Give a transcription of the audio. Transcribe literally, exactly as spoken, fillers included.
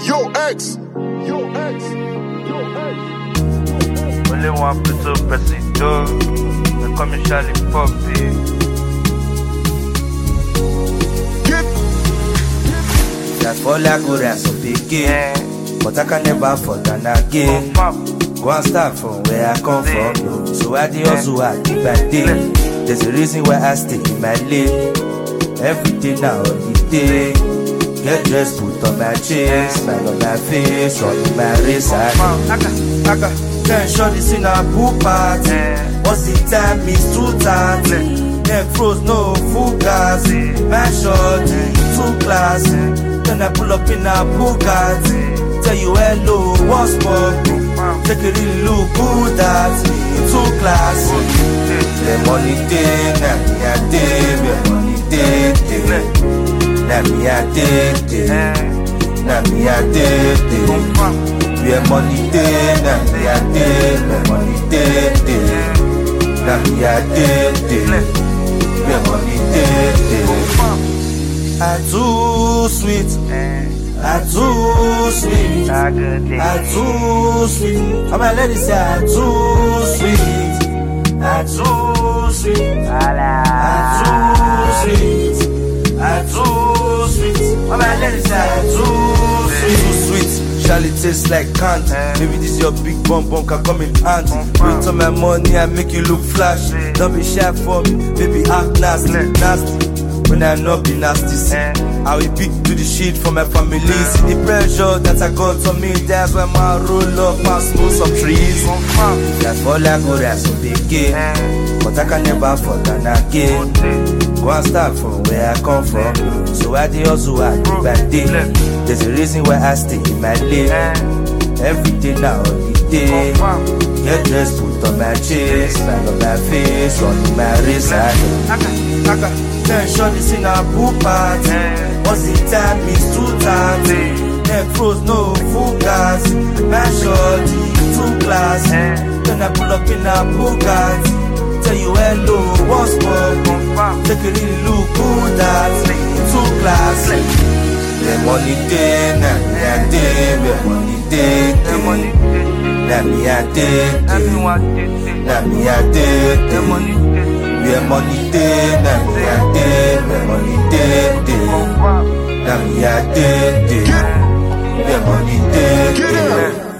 Yo ex, yo ex, yo ex. Only one plutôt président, mais comme Charlie Poppy. That fall like good as a big but I can never fall down again. Go and start from where I come from, no. So I the hustle, I keep my day. There's a reason why I stay in my lane. Everything now on the day. Get dressed, put on my chain, smile on my face, on my wrist. I got ten shorties in a pool party. What's the time? It's two thirty. Neck froze, no full gas. My shorty, too classy. Then I pull up in a Bugatti. Tell you hello, what's poppin'? Take a really look good at me. Too classy. The money day, na me a day. The money day, day. Na me a day, day. Na me a day, day. The money day, na me a day. The money day, day. Na me a day, day. The money day, day. I too sweet, I too sweet, I too sweet. All my ladies say I too sweet, I too sweet, I too sweet, I too sweet. All my ladies say I too sweet, too sweet. Charlie tastes like candy. Maybe this your big bum bum can come in handy. Wait on my money and make you look flash. Don't be shy for me, baby act nasty, nasty. When I not be nasty, see, I will pick to the shit for my family. See the pressure that I got on me, that's why my roll up and smoke some trees. That fall like good as a big game, but I can never fall down again. Go and start from where I come from, so I the hustle, I do by day. There's a reason why I stay in my lane. Every day now on the day. Get dressed, put on my chain, smile on my face, on my wrist. I got ten shorties in a pool party. What's the time? It's two thirty. Neck froze, no full gas. My shorty, too classy. Then I pull up in a Bugatti. Tell you hello, what's poppin'? Take a really look good at me. Too classy. The money day, na me a day. The money day, day. Na me a day, day. Na me a day, day. We are money day, na me a day. We are money day, day. Na me a day, day. We are money day, day.